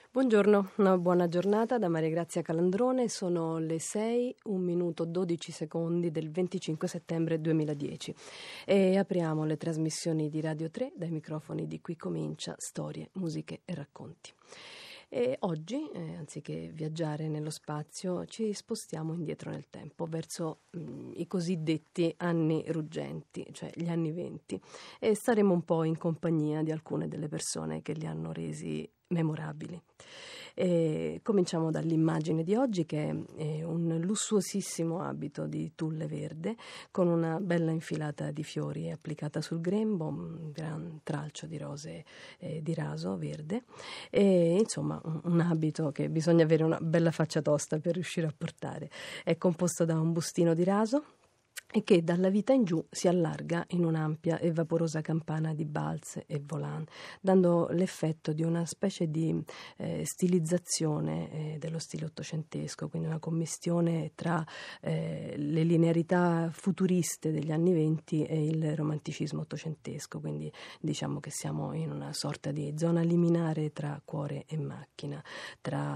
Buongiorno, una buona giornata da Maria Grazia Calandrone, sono le 6, 1 minuto 12 secondi del 25 settembre 2010 e apriamo le trasmissioni di Radio 3 dai microfoni di Qui Comincia Storie, Musiche e Racconti. E oggi, anziché viaggiare nello spazio, ci spostiamo indietro nel tempo, verso i cosiddetti anni ruggenti, cioè gli anni '20, e staremo un po' in compagnia di alcune delle persone che li hanno resi memorabili. Cominciamo dall'immagine di oggi, che è un lussuosissimo abito di tulle verde con una bella infilata di fiori applicata sul grembo, un gran tralcio di rose di raso verde e insomma un abito che bisogna avere una bella faccia tosta per riuscire a portare. È composto da un bustino di raso e che dalla vita in giù si allarga in un'ampia e vaporosa campana di balze e volant, dando l'effetto di una specie di stilizzazione dello stile ottocentesco, quindi una commistione tra le linearità futuriste degli anni *20 e il romanticismo ottocentesco, quindi diciamo che siamo in una sorta di zona liminare tra cuore e macchina, tra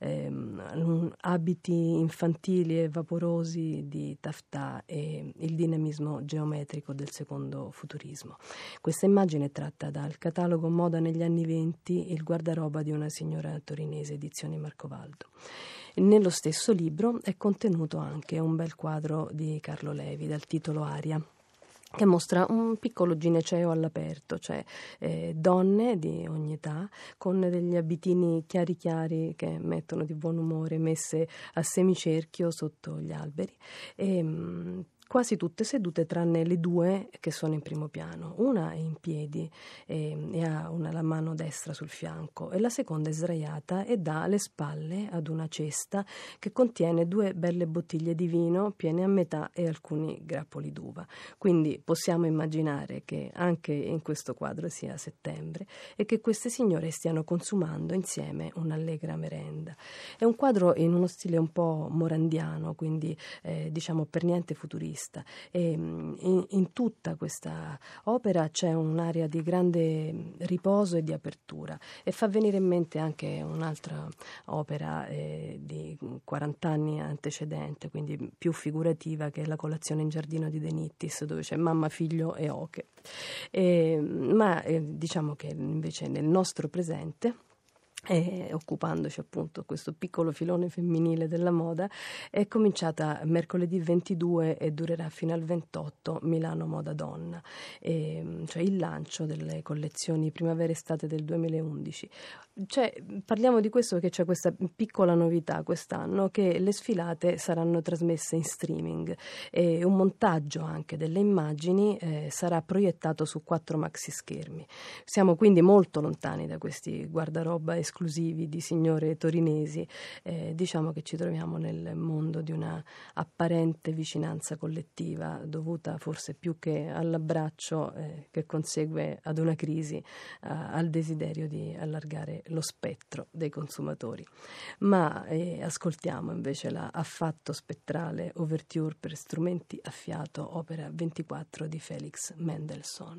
abiti infantili e vaporosi di taffetà e il dinamismo geometrico del secondo futurismo. Questa immagine è tratta dal catalogo Moda negli anni '20, il guardaroba di una signora torinese, edizioni Marcovaldo. Nello stesso libro è contenuto anche un bel quadro di Carlo Levi dal titolo Aria, che mostra un piccolo gineceo all'aperto, cioè donne di ogni età con degli abitini chiari chiari che mettono di buon umore, messe a semicerchio sotto gli alberi e quasi tutte sedute tranne le due che sono in primo piano. Una è in piedi e ha la mano destra sul fianco e la seconda è sdraiata e dà le spalle ad una cesta che contiene 2 belle bottiglie di vino piene a metà e alcuni grappoli d'uva. Quindi possiamo immaginare che anche in questo quadro sia settembre e che queste signore stiano consumando insieme un'allegra merenda. È un quadro in uno stile un po' morandiano, quindi diciamo per niente futurista. E in tutta questa opera c'è un'area di grande riposo e di apertura e fa venire in mente anche un'altra opera di 40 anni antecedente, quindi più figurativa, che è La colazione in giardino di De Nittis, dove c'è mamma, figlio e oche. Ma diciamo che invece nel nostro presente, occupandoci appunto questo piccolo filone femminile della moda, è cominciata mercoledì 22 e durerà fino al 28 Milano Moda Donna, cioè il lancio delle collezioni primavera-estate del 2011. Parliamo di questo perché c'è questa piccola novità quest'anno, che le sfilate saranno trasmesse in streaming e un montaggio anche delle immagini sarà proiettato su 4 maxi schermi. Siamo quindi molto lontani da questi guardaroba esclusivi di signore torinesi, diciamo che ci troviamo nel mondo di una apparente vicinanza collettiva dovuta forse più che all'abbraccio che consegue ad una crisi, al desiderio di allargare lo spettro dei consumatori. Ma ascoltiamo invece la affatto spettrale Ouverture per strumenti a fiato, opera 24 di Felix Mendelssohn.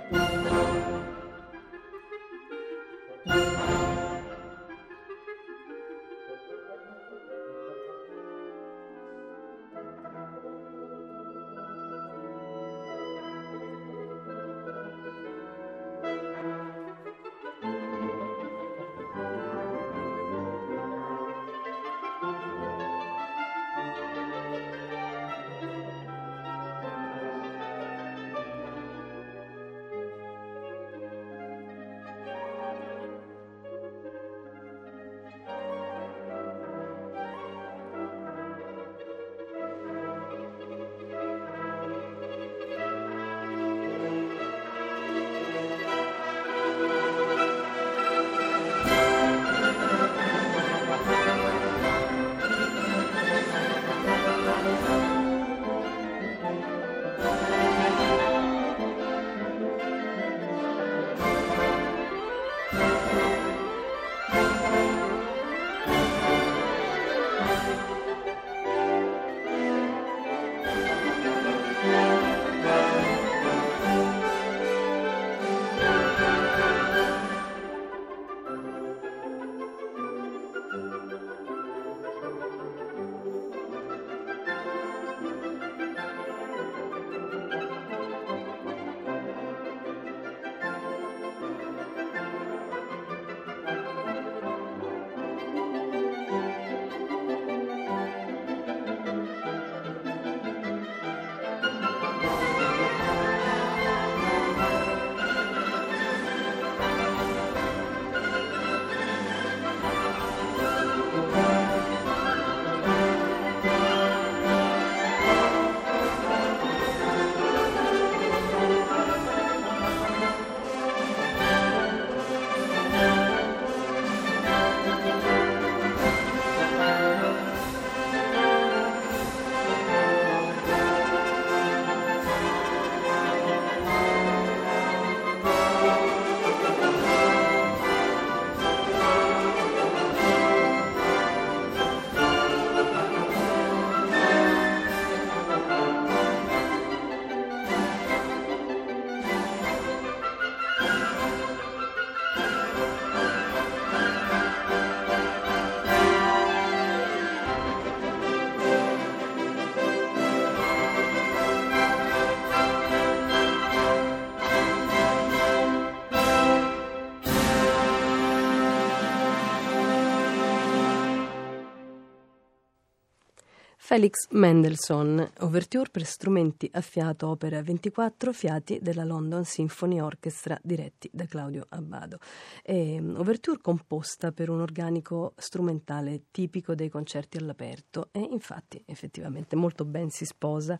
Felix Mendelssohn, Ouverture per strumenti a fiato, opera 24, fiati della London Symphony Orchestra diretti da Claudio Abbado. Ouverture composta per un organico strumentale tipico dei concerti all'aperto e infatti effettivamente molto ben si sposa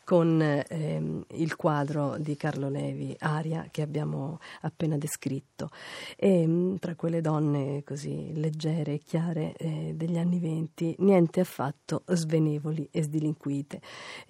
con il quadro di Carlo Levi, Aria, che abbiamo appena descritto. E tra quelle donne così leggere e chiare degli anni '20, niente affatto svenevoli e sdilinquite,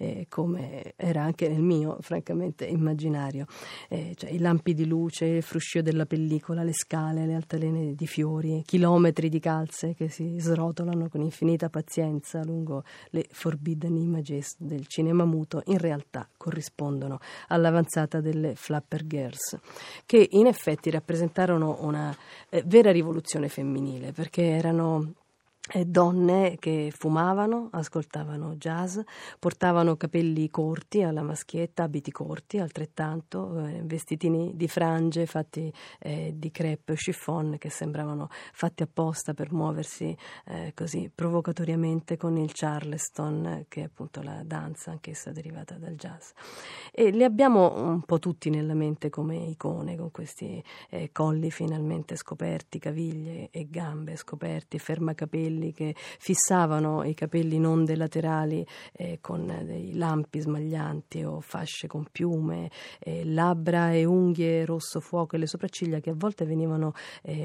come era anche nel mio, francamente, immaginario. Cioè, i lampi di luce, il fruscio della pellicola, le scale, le altalene di fiori, chilometri di calze che si srotolano con infinita pazienza lungo le forbidden images del cinema muto, in realtà corrispondono all'avanzata delle Flapper Girls, che in effetti rappresentarono una vera rivoluzione femminile, perché erano donne che fumavano, ascoltavano jazz, portavano capelli corti alla maschietta, abiti corti altrettanto, vestitini di frange fatti di crêpe chiffon che sembravano fatti apposta per muoversi così provocatoriamente con il charleston, che è appunto la danza anch'essa derivata dal jazz. E li abbiamo un po' tutti nella mente come icone, con questi colli finalmente scoperti, caviglie e gambe scoperti, fermacapelli che fissavano i capelli in onde laterali con dei lampi smaglianti o fasce con piume, labbra e unghie rosso fuoco e le sopracciglia che a volte venivano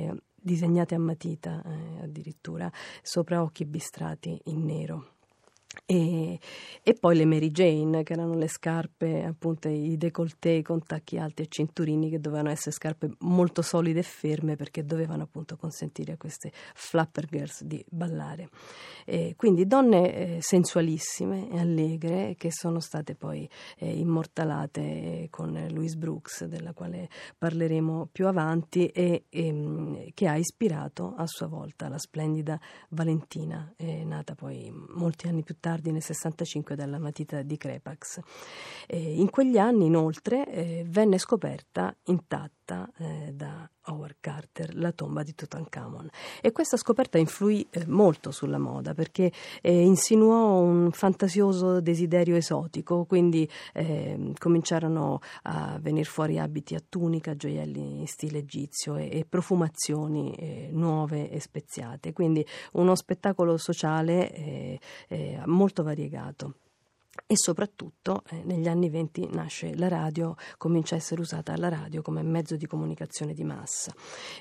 disegnate a matita addirittura sopra occhi bistrati in nero. E poi le Mary Jane, che erano le scarpe, appunto i décolleté con tacchi alti e cinturini, che dovevano essere scarpe molto solide e ferme, perché dovevano appunto consentire a queste flapper girls di ballare. Quindi donne sensualissime e allegre, che sono state poi immortalate con Louise Brooks, della quale parleremo più avanti, e che ha ispirato a sua volta la splendida Valentina, nata poi molti anni più tardi, nel 65, dalla matita di Crepax. In quegli anni, inoltre, venne scoperta intatta da Howard Carter la tomba di Tutankhamon, e questa scoperta influì molto sulla moda, perché insinuò un fantasioso desiderio esotico, quindi cominciarono a venire fuori abiti a tunica, gioielli in stile egizio e profumazioni nuove e speziate, quindi uno spettacolo sociale molto variegato. E soprattutto negli anni 20 nasce la radio, comincia a essere usata la radio come mezzo di comunicazione di massa.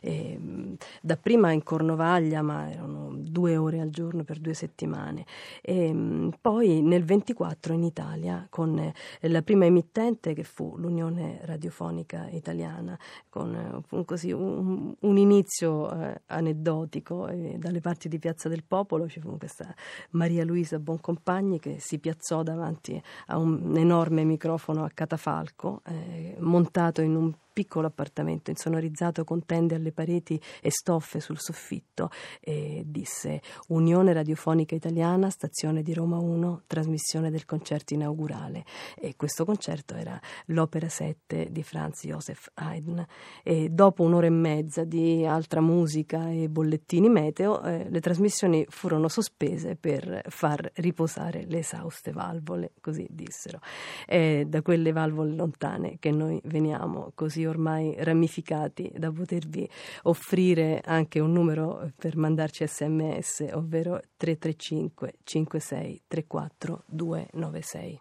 Dapprima in Cornovaglia, ma erano 2 ore al giorno per 2 settimane. Poi nel 24 in Italia, con la prima emittente, che fu l'Unione Radiofonica Italiana, con così un inizio aneddotico. Dalle parti di Piazza del Popolo ci fu questa Maria Luisa Boncompagni, che si piazzò davanti a un enorme microfono a catafalco montato in un piccolo appartamento insonorizzato con tende alle pareti e stoffe sul soffitto, e disse: Unione Radiofonica Italiana, stazione di Roma 1, trasmissione del concerto inaugurale. E questo concerto era l'Opera 7 di Franz Joseph Haydn, e dopo 1 ora e mezza di altra musica e bollettini meteo, le trasmissioni furono sospese per far riposare le esauste valvole, così dissero. È da quelle valvole lontane che noi veniamo, così ormai ramificati da potervi offrire anche un numero per mandarci SMS, ovvero 335 56 34 296.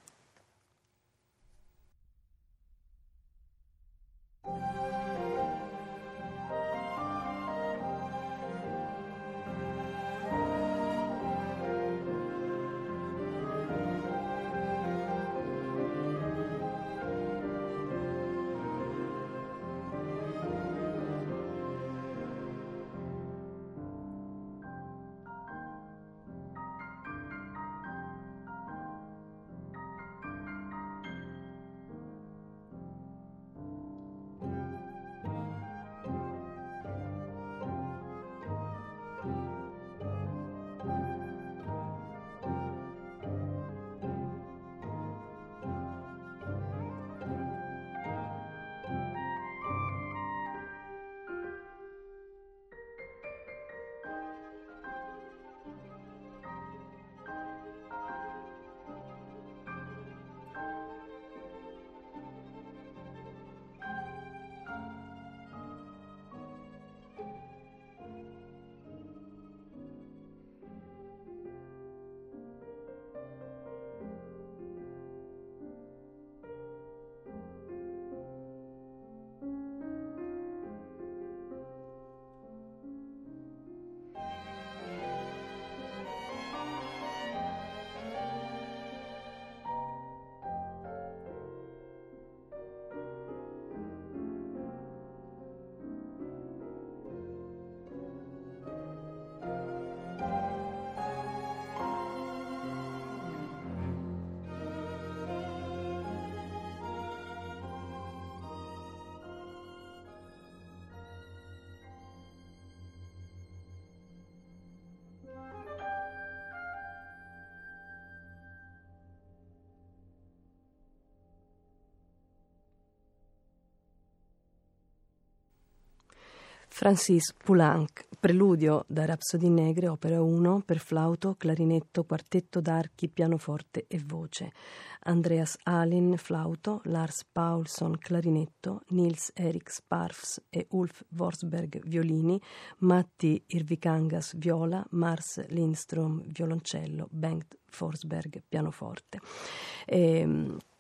Francis Poulenc, preludio da Rapsodie Negre, opera 1 per flauto, clarinetto, quartetto d'archi, pianoforte e voce. Andreas Alin, flauto, Lars Paulsson, clarinetto, Nils Erik Sparfs e Ulf Forsberg, violini, Matti Irvikangas, viola, Mars Lindström, violoncello, Bengt Forsberg, pianoforte.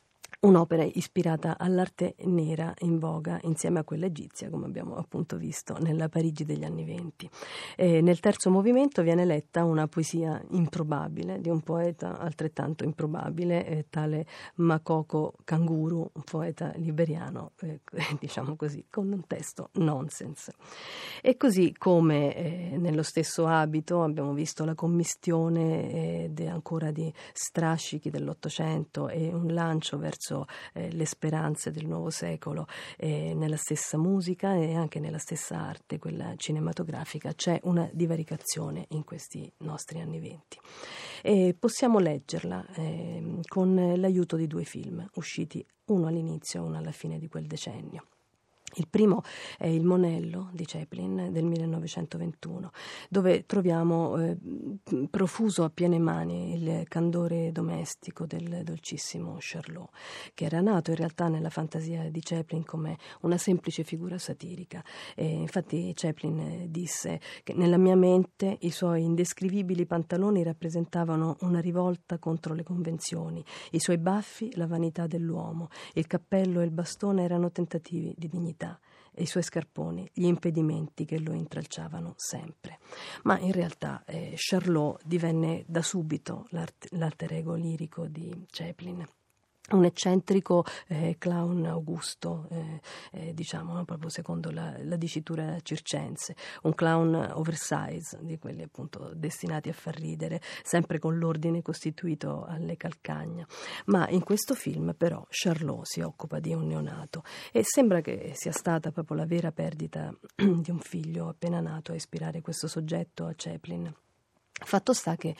un'opera ispirata all'arte nera in voga insieme a quella egizia, come abbiamo appunto visto nella Parigi degli anni '20. Nel terzo movimento viene letta una poesia improbabile di un poeta altrettanto improbabile, tale Makoko Kanguru, un poeta liberiano, diciamo così, con un testo nonsense. E così come nello stesso abito abbiamo visto la commistione ancora di strascichi dell'Ottocento e un lancio verso le speranze del nuovo secolo, nella stessa musica e anche nella stessa arte, quella cinematografica, c'è una divaricazione in questi nostri anni '20. E possiamo leggerla con l'aiuto di 2 film usciti, uno all'inizio e uno alla fine di quel decennio. Il primo è Il Monello di Chaplin del 1921, dove troviamo profuso a piene mani il candore domestico del dolcissimo Charlot, che era nato in realtà nella fantasia di Chaplin come una semplice figura satirica. Infatti Chaplin disse che nella mia mente i suoi indescrivibili pantaloni rappresentavano una rivolta contro le convenzioni, i suoi baffi la vanità dell'uomo, il cappello e il bastone erano tentativi di dignità e i suoi scarponi gli impedimenti che lo intralciavano sempre. Ma in realtà Charlot divenne da subito l'alter ego lirico di Chaplin. Un eccentrico clown augusto, diciamo, no? Proprio secondo la dicitura circense, un clown oversize, di quelli appunto destinati a far ridere, sempre con l'ordine costituito alle calcagna. Ma in questo film però Charlot si occupa di un neonato e sembra che sia stata proprio la vera perdita di un figlio appena nato a ispirare questo soggetto a Chaplin. Fatto sta che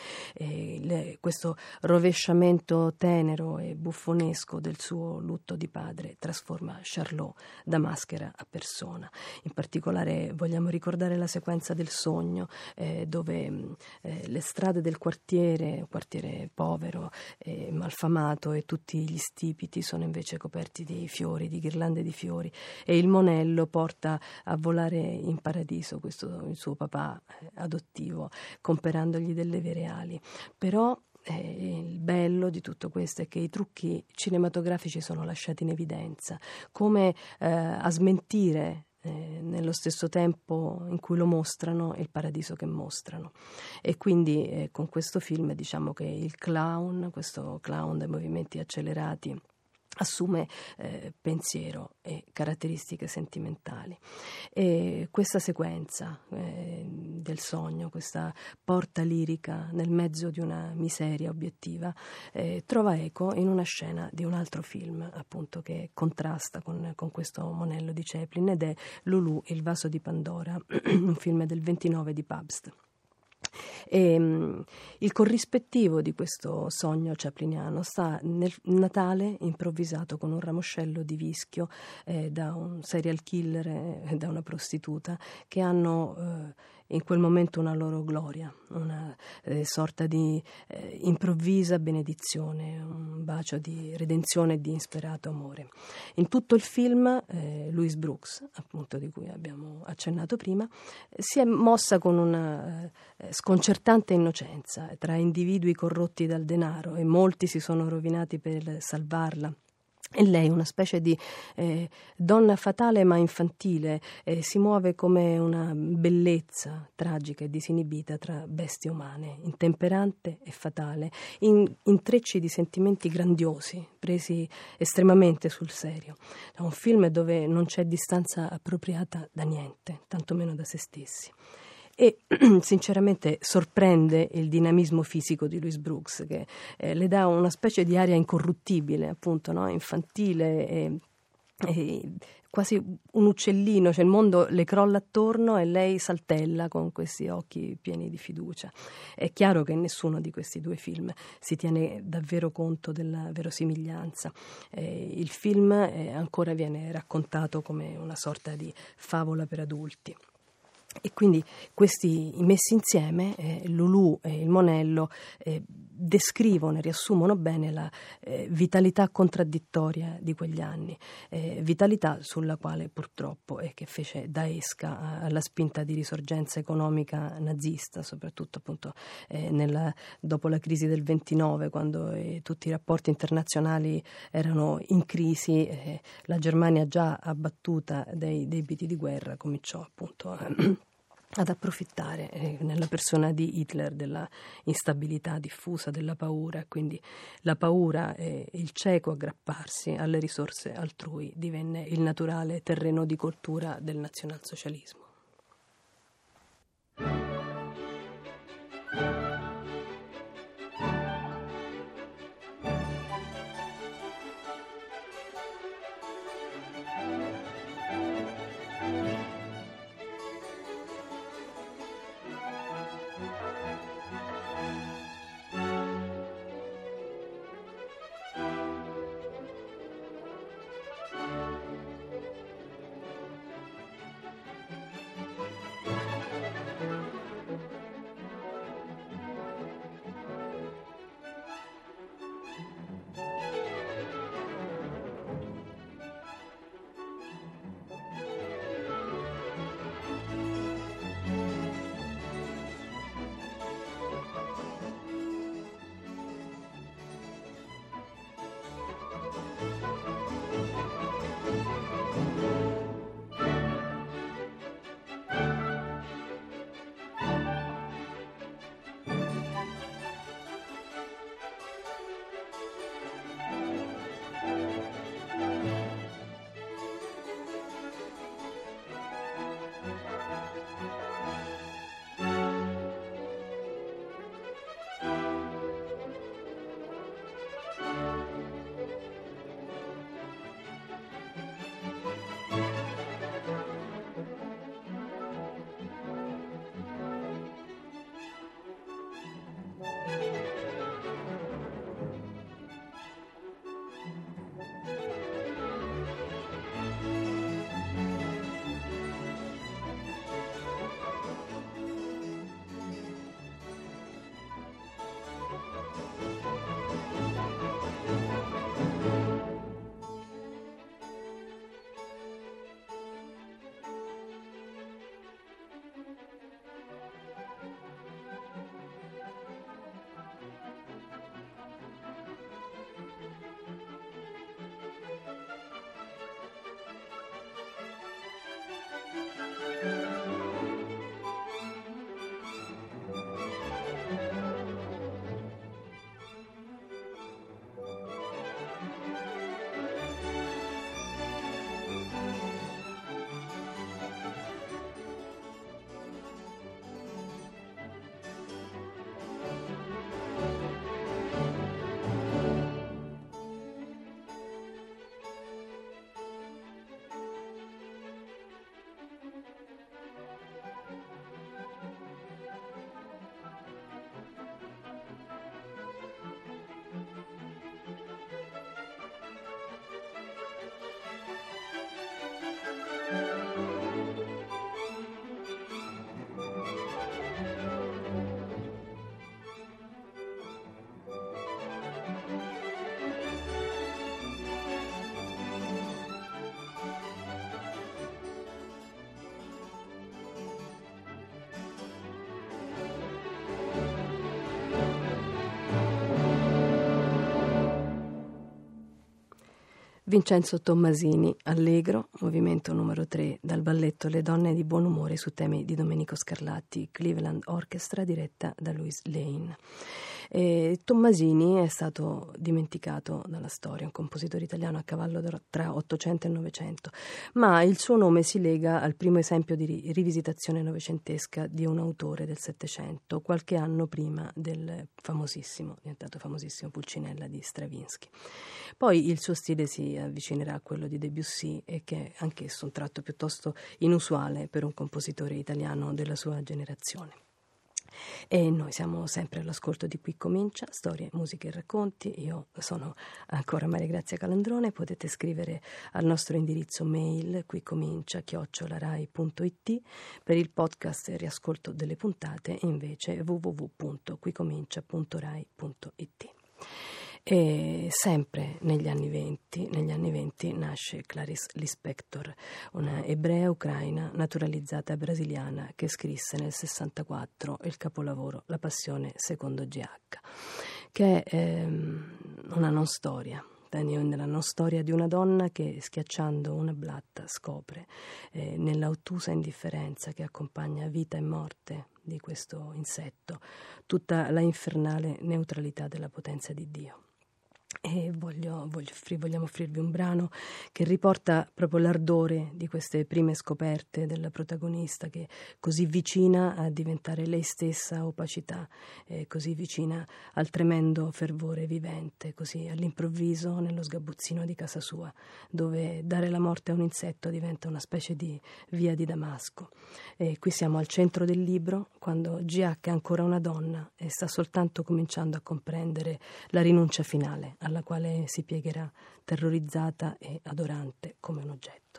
questo rovesciamento tenero e buffonesco del suo lutto di padre trasforma Charlot da maschera a persona. In particolare vogliamo ricordare la sequenza del sogno, dove le strade del quartiere povero e malfamato, e tutti gli stipiti sono invece coperti di fiori, di ghirlande di fiori, e il monello porta a volare in paradiso il suo papà adottivo, comperandogli delle vere ali. Però il bello di tutto questo è che i trucchi cinematografici sono lasciati in evidenza, come a smentire nello stesso tempo in cui lo mostrano il paradiso che mostrano. E quindi con questo film diciamo che il clown, questo clown dai movimenti accelerati, assume pensiero e caratteristiche sentimentali. E questa sequenza del sogno, questa porta lirica nel mezzo di una miseria obiettiva, trova eco in una scena di un altro film, appunto, che contrasta con questo monello di Chaplin, ed è Lulu, il vaso di Pandora, un film del 29 di Pabst. Il corrispettivo di questo sogno chapliniano sta nel Natale improvvisato con un ramoscello di vischio da un serial killer e da una prostituta, che hanno in quel momento una loro gloria, una sorta di improvvisa benedizione, un bacio di redenzione e di insperato amore. In tutto il film Louise Brooks, appunto, di cui abbiamo accennato prima, si è mossa con una sconcertante innocenza tra individui corrotti dal denaro, e molti si sono rovinati per salvarla. E lei, una specie di donna fatale ma infantile, si muove come una bellezza tragica e disinibita tra bestie umane, intemperante e fatale, in intrecci di sentimenti grandiosi, presi estremamente sul serio. È un film dove non c'è distanza appropriata da niente, tantomeno da se stessi. E sinceramente sorprende il dinamismo fisico di Louise Brooks, che le dà una specie di aria incorruttibile, appunto, no? Infantile e quasi un uccellino, cioè il mondo le crolla attorno e lei saltella con questi occhi pieni di fiducia. È chiaro che in nessuno di questi 2 film si tiene davvero conto della verosimiglianza. Il film ancora viene raccontato come una sorta di favola per adulti. E quindi questi messi insieme, Lulù e il Monello, descrivono e riassumono bene la vitalità contraddittoria di quegli anni, vitalità sulla quale purtroppo che fece da esca alla spinta di risorgenza economica nazista, soprattutto appunto dopo la crisi del 29, quando tutti i rapporti internazionali erano in crisi, la Germania già abbattuta dai debiti di guerra cominciò appunto ad approfittare nella persona di Hitler della instabilità diffusa, della paura, quindi la paura e il cieco aggrapparsi alle risorse altrui divenne il naturale terreno di coltura del nazionalsocialismo. Vincenzo Tommasini, Allegro, movimento numero 3, dal balletto Le donne di buon umore su temi di Domenico Scarlatti, Cleveland Orchestra, diretta da Louis Lane. Tommasini è stato dimenticato dalla storia, un compositore italiano a cavallo tra 800 e 900, ma il suo nome si lega al primo esempio di rivisitazione novecentesca di un autore del Settecento, qualche anno prima del diventato famosissimo Pulcinella di Stravinsky. Poi il suo stile si avvicinerà a quello di Debussy, e che è anch'esso un tratto piuttosto inusuale per un compositore italiano della sua generazione. E noi siamo sempre all'ascolto di Qui Comincia, storie, musiche e racconti. Io sono ancora Maria Grazia Calandrone, potete scrivere al nostro indirizzo mail quicomincia@rai.it, per il podcast e riascolto delle puntate invece www.quicomincia.rai.it. E sempre negli anni 20 nasce Clarice Lispector, una ebrea ucraina naturalizzata brasiliana che scrisse nel 64 il capolavoro La passione secondo GH, che è una non storia. Nella non storia di una donna che, schiacciando una blatta, scopre nell'ottusa indifferenza che accompagna vita e morte di questo insetto tutta la infernale neutralità della potenza di Dio. E vogliamo offrirvi un brano che riporta proprio l'ardore di queste prime scoperte della protagonista, che è così vicina a diventare lei stessa opacità, così vicina al tremendo fervore vivente, così all'improvviso nello sgabuzzino di casa sua, dove dare la morte a un insetto diventa una specie di via di Damasco. E qui siamo al centro del libro, quando GH è ancora una donna e sta soltanto cominciando a comprendere la rinuncia finale, alla quale si piegherà terrorizzata e adorante come un oggetto.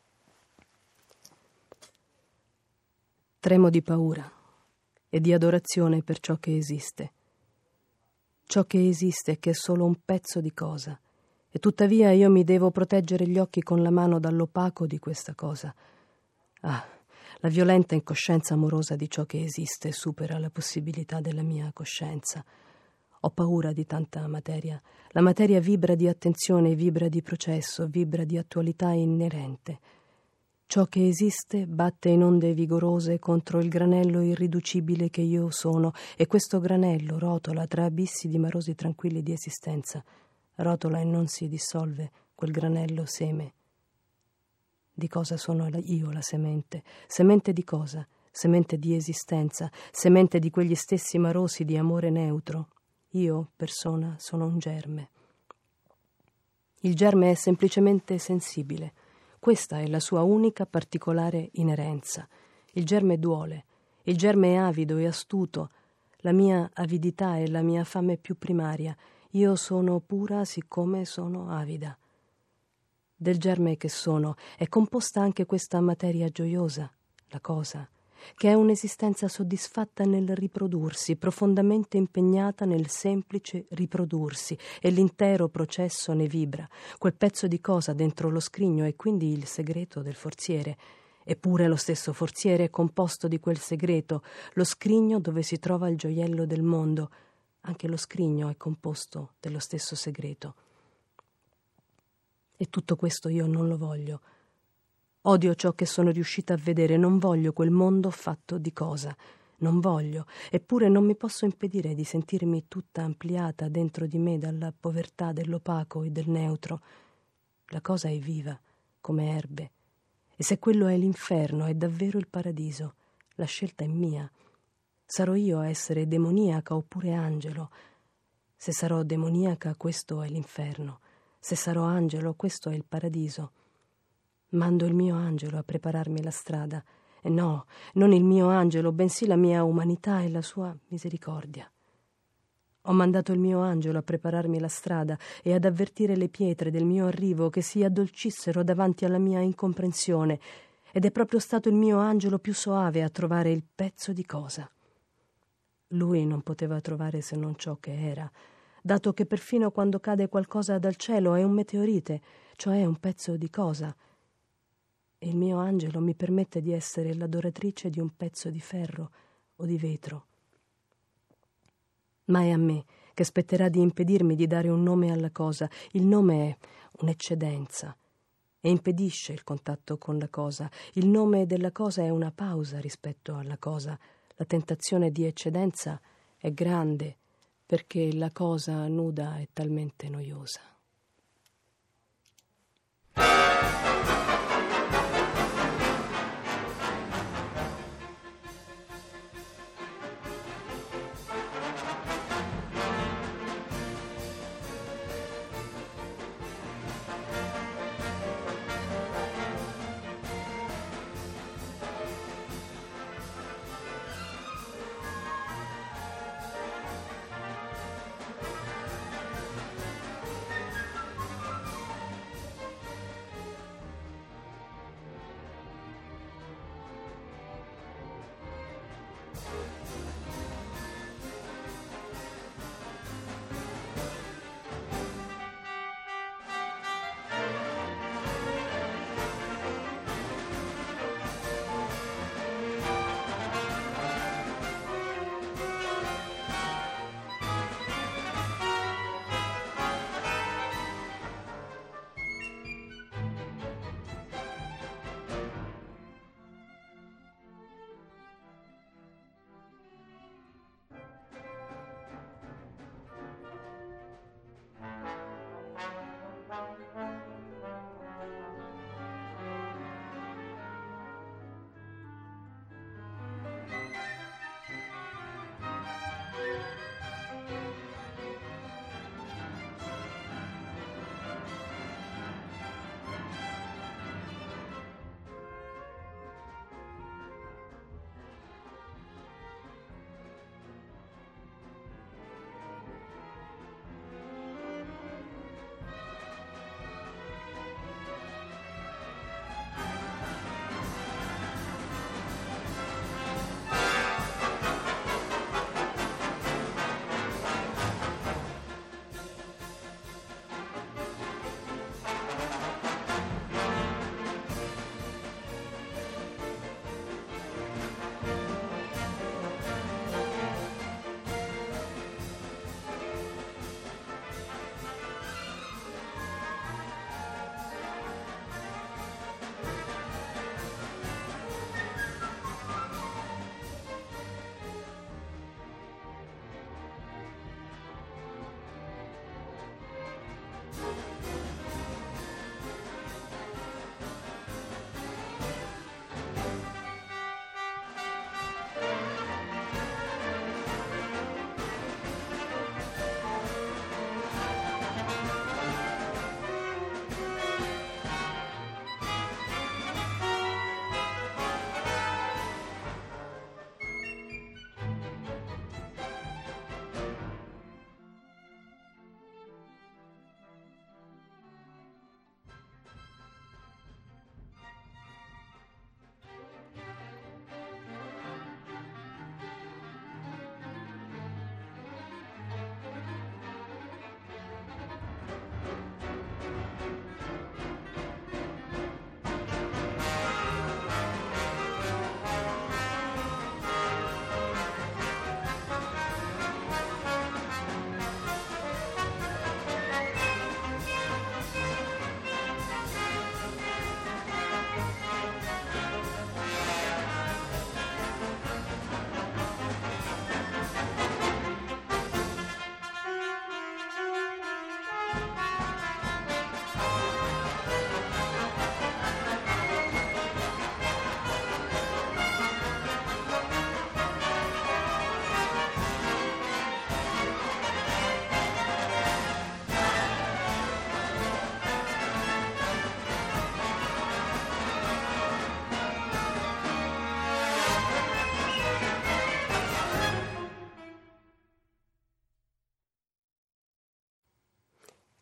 Tremo di paura e di adorazione per ciò che esiste. Ciò che esiste, che è solo un pezzo di cosa, e tuttavia io mi devo proteggere gli occhi con la mano dall'opaco di questa cosa. Ah, la violenta incoscienza amorosa di ciò che esiste supera la possibilità della mia coscienza. Ho paura di tanta materia. La materia vibra di attenzione, vibra di processo, vibra di attualità inerente. Ciò che esiste batte in onde vigorose contro il granello irriducibile che io sono, e questo granello rotola tra abissi di marosi tranquilli di esistenza. Rotola e non si dissolve, quel granello seme. Di cosa sono io la semente? Semente di cosa? Semente di esistenza, semente di quegli stessi marosi di amore neutro. Io, persona, sono un germe. Il germe è semplicemente sensibile. Questa è la sua unica particolare inerenza. Il germe duole. Il germe è avido e astuto. La mia avidità è la mia fame più primaria. Io sono pura siccome sono avida. Del germe che sono è composta anche questa materia gioiosa, la cosa, che è un'esistenza soddisfatta nel riprodursi, profondamente impegnata nel semplice riprodursi, e l'intero processo ne vibra, quel pezzo di cosa dentro lo scrigno è quindi il segreto del forziere. Eppure lo stesso forziere è composto di quel segreto, lo scrigno dove si trova il gioiello del mondo. Anche lo scrigno è composto dello stesso segreto. E tutto questo io non lo voglio. Odio ciò che sono riuscita a vedere, non voglio quel mondo fatto di cosa, non voglio, eppure non mi posso impedire di sentirmi tutta ampliata dentro di me dalla povertà dell'opaco e del neutro. La cosa è viva, come erbe, e se quello è l'inferno, è davvero il paradiso. La scelta è mia. Sarò io a essere demoniaca oppure angelo. Se sarò demoniaca, questo è l'inferno. Se sarò angelo, questo è il paradiso. Mando il mio angelo a prepararmi la strada. E no, non il mio angelo, bensì la mia umanità e la sua misericordia. Ho mandato il mio angelo a prepararmi la strada e ad avvertire le pietre del mio arrivo che si addolcissero davanti alla mia incomprensione, ed è proprio stato il mio angelo più soave a trovare il pezzo di cosa. Lui non poteva trovare se non ciò che era, dato che perfino quando cade qualcosa dal cielo è un meteorite, cioè un pezzo di cosa. E il mio angelo mi permette di essere l'adoratrice di un pezzo di ferro o di vetro. Ma è a me che spetterà di impedirmi di dare un nome alla cosa. Il nome è un'eccedenza e impedisce il contatto con la cosa. Il nome della cosa è una pausa rispetto alla cosa. La tentazione di eccedenza è grande perché la cosa nuda è talmente noiosa.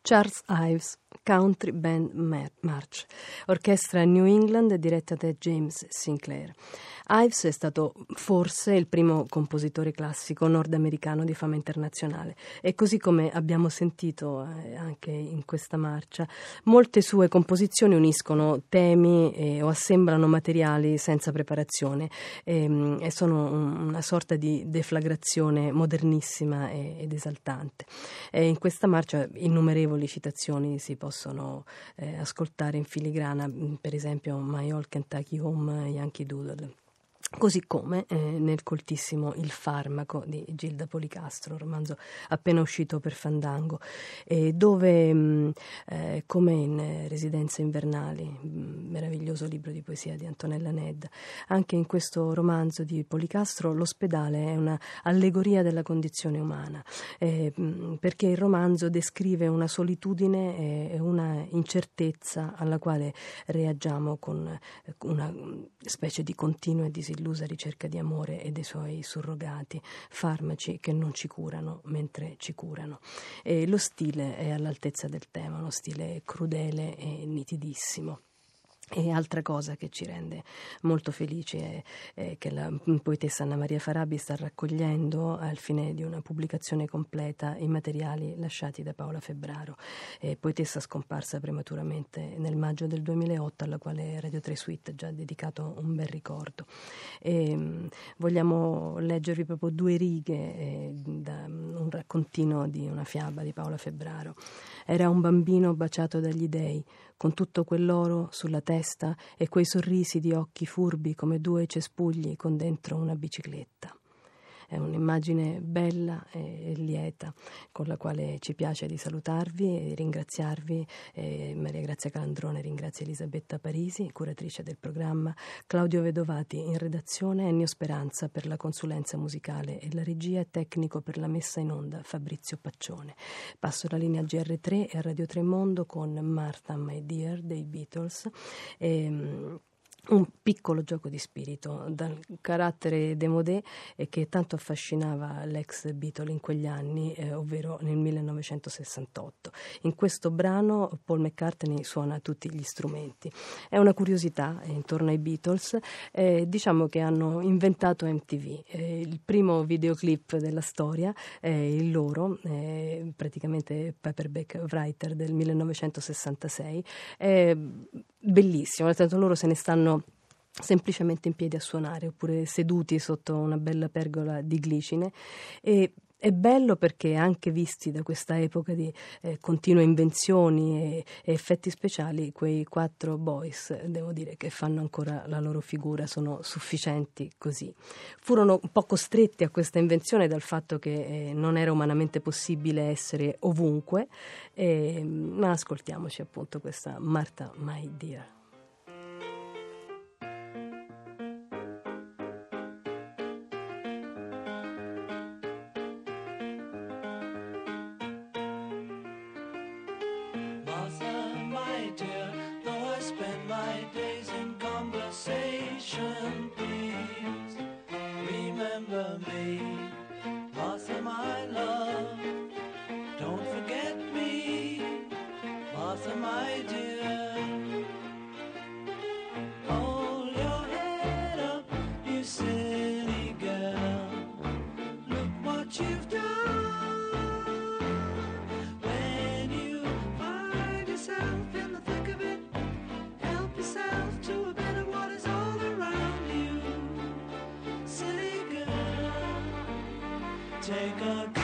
Charles Ives, Country Band March, orchestra New England diretta da James Sinclair. Ives è stato forse il primo compositore classico nordamericano di fama internazionale e così come abbiamo sentito anche in questa marcia, molte sue composizioni uniscono temi o assemblano materiali senza preparazione e sono una sorta di deflagrazione modernissima ed esaltante. In questa marcia innumerevoli citazioni si possono ascoltare in filigrana, per esempio My Old Kentucky Home, Yankee Doodle. Così come nel coltissimo Il farmaco di Gilda Policastro, romanzo appena uscito per Fandango, dove come in Residenze invernali, meraviglioso libro di poesia di Antonella Nedda, anche in questo romanzo di Policastro l'ospedale è una allegoria della condizione umana, perché il romanzo descrive una solitudine e una incertezza alla quale reagiamo con una specie di continua e disillusa ricerca di amore e dei suoi surrogati, farmaci che non ci curano mentre ci curano. E lo stile è all'altezza del tema, uno stile crudele e nitidissimo. E altra cosa che ci rende molto felici è che la poetessa Anna Maria Farabi sta raccogliendo al fine di una pubblicazione completa i materiali lasciati da Paola Febbraro, poetessa scomparsa prematuramente nel maggio del 2008, alla quale Radio 3 Suite ha già dedicato un bel ricordo. Vogliamo leggervi proprio 2 righe da un raccontino di una fiaba di Paola Febbraro. Era un bambino baciato dagli dei, con tutto quell'oro sulla testa e quei sorrisi di occhi furbi come 2 cespugli con dentro una bicicletta. È un'immagine bella e lieta con la quale ci piace di salutarvi e ringraziarvi. Maria Grazia Calandrone ringrazia Elisabetta Parisi, curatrice del programma, Claudio Vedovati in redazione, Ennio Speranza per la consulenza musicale e la regia e tecnico per la messa in onda Fabrizio Paccione. Passo la linea a GR3 e a Radio 3 Mondo con Martha My Dear dei Beatles. Un piccolo gioco di spirito dal carattere démodé che tanto affascinava l'ex Beatle in quegli anni, ovvero nel 1968. In questo brano Paul McCartney suona tutti gli strumenti. È una curiosità intorno ai Beatles, diciamo che hanno inventato MTV, il primo videoclip della storia, il loro, praticamente Paperback Writer del 1966, bellissimo, nel senso loro se ne stanno semplicemente in piedi a suonare oppure seduti sotto una bella pergola di glicine e è bello perché anche visti da questa epoca di continue invenzioni e effetti speciali, quei 4 boys, devo dire che fanno ancora la loro figura, sono sufficienti così. Furono un po' costretti a questa invenzione dal fatto che non era umanamente possibile essere ovunque, ma ascoltiamoci appunto questa Martha My Dear. Take a